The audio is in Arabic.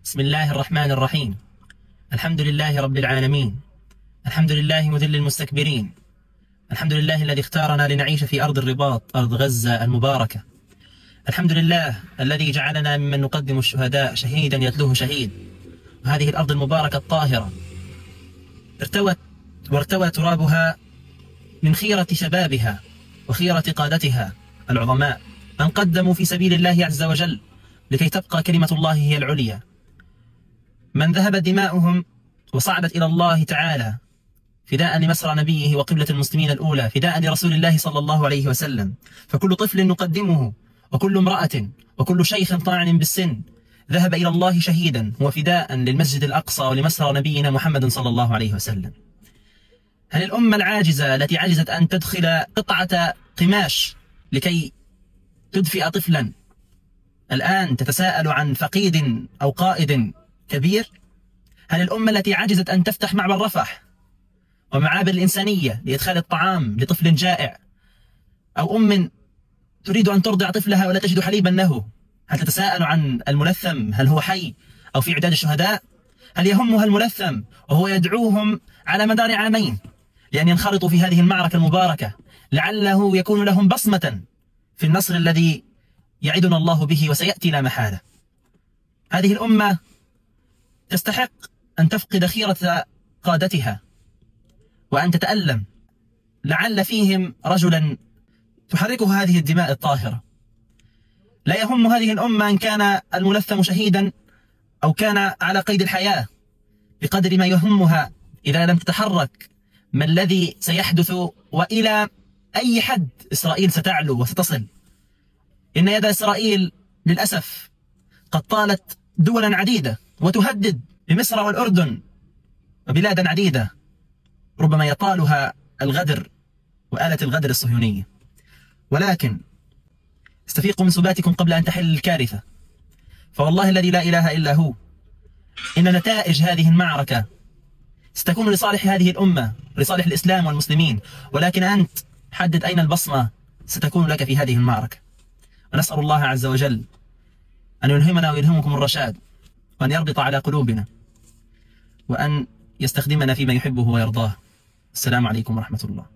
بسم الله الرحمن الرحيم. الحمد لله رب العالمين، الحمد لله مذل المستكبرين، الحمد لله الذي اختارنا لنعيش في أرض الرباط، أرض غزة المباركة. الحمد لله الذي جعلنا ممن نقدم الشهداء شهيدا يتلوه شهيد. وهذه الأرض المباركة الطاهرة وارتوى ترابها من خيرة شبابها وخيرة قادتها العظماء، من قدموا في سبيل الله عز وجل لكي تبقى كلمة الله هي العليا، من ذهب دماؤهم وصعدت إلى الله تعالى فداء لمسرى نبيه وقبلة المسلمين الأولى، فداء لرسول الله صلى الله عليه وسلم. فكل طفل نقدمه وكل امرأة وكل شيخ طاعن بالسن ذهب إلى الله شهيدا وفداء للمسجد الأقصى ولمسرى نبينا محمد صلى الله عليه وسلم. هل الأمة العاجزة التي عجزت أن تدخل قطعة قماش لكي تدفئ طفلا الآن تتساءل عن فقيد أو قائد كبير؟ هل الأمة التي عجزت أن تفتح معبر رفح ومعابر الإنسانية لإدخال الطعام لطفل جائع، أو أم تريد أن ترضع طفلها ولا تجد حليبا له، هل تتساءل عن الملثم هل هو حي أو في عداد الشهداء؟ هل يهمها الملثم وهو يدعوهم على مدار عامين لأن ينخرطوا في هذه المعركة المباركة لعله يكون لهم بصمة في النصر الذي يعدنا الله به وسيأتي لا محالة؟ هذه الأمة تستحق أن تفقد خيرة قادتها وأن تتألم، لعل فيهم رجلا تحركه هذه الدماء الطاهرة. لا يهم هذه الأمة أن كان الملثم شهيدا أو كان على قيد الحياة، بقدر ما يهمها إذا لم تتحرك ما الذي سيحدث وإلى أي حد إسرائيل ستعلو وستصل. إن يد إسرائيل للأسف قد طالت دولا عديدة وتهدد بمصر والأردن وبلادا عديدة ربما يطالها الغدر وآلة الغدر الصهيونية. ولكن استفيقوا من سباتكم قبل أن تحل الكارثة، فوالله الذي لا إله إلا هو إن نتائج هذه المعركة ستكون لصالح هذه الأمة، لصالح الإسلام والمسلمين، ولكن أنت حدد أين البصمة ستكون لك في هذه المعركة. ونسأل الله عز وجل أن يلهمنا ويلهمكم الرشاد، وأن يربط على قلوبنا، وأن يستخدمنا فيما يحبه ويرضاه. السلام عليكم ورحمة الله.